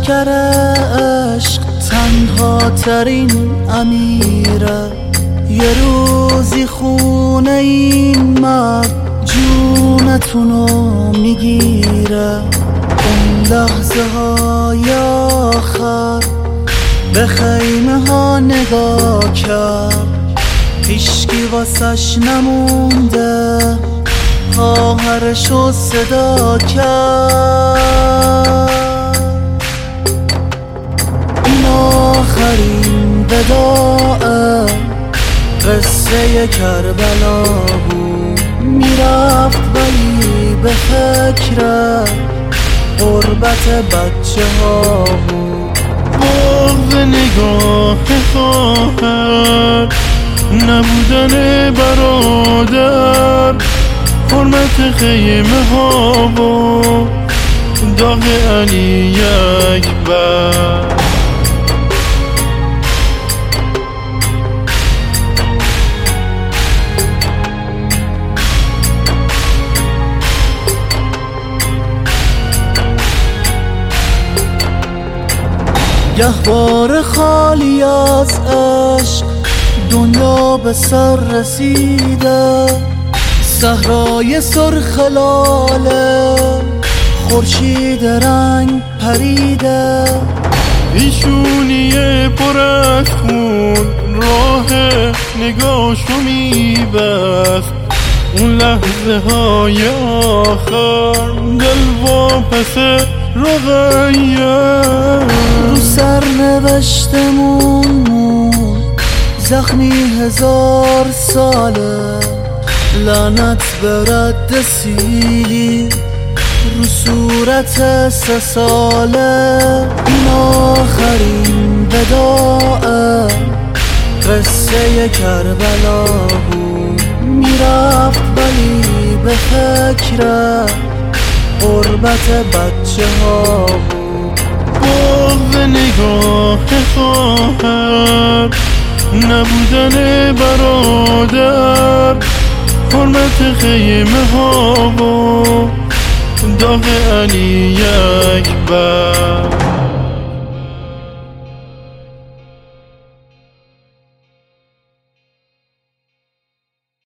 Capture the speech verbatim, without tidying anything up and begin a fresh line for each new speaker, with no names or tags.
لشکر عشق تنها ترین امیره، یه روزی خونه این مرد جونتونو میگیره. اون لحظه های آخر به خیمه ها نگاه کرد، هیچکی واسش نمونده، خواهرشو صدا کرد. این آخرین وداع قصه کربلا بود، میرفت ولی به فکر غربت بچه ها بود.
بغض نگاه خواهر، نبودن برادر، حرمت خیمه ها و داغ علی اکبر.
گهواره خالی از عشق دنیا به سر رسیده، صحرای سرخ لاله خورشید رنگ پریده.
ایشونیه پر از خون راه نگاهشو میبست، اون لحظه های آخر دل واپس رقیه.
رو سر نوشتمون زخمی هزار ساله، لعنت به رد سیلی رو صورت سه ساله. این آخرین وداع قصه کربلا بود، میرفت ولی به فکر غربت بچه ها بود.
بغض نگاه خواهر، نبودن برادر، حرمت خیمه ها و داغ علی اکبر.